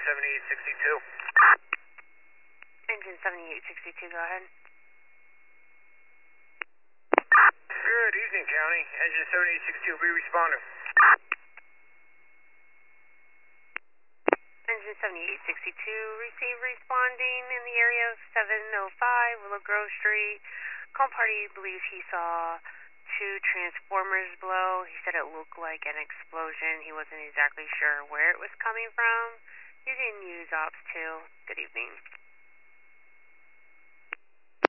7862. Engine 7862, go ahead. Good evening, County. Engine 7862, be responding. Engine 7862, receive responding in the area of 705 Willow Grove Street. Call party believes he saw two transformers blow. He said it looked like an explosion. He wasn't exactly sure where it was coming from. You can use Ops 2. Good evening.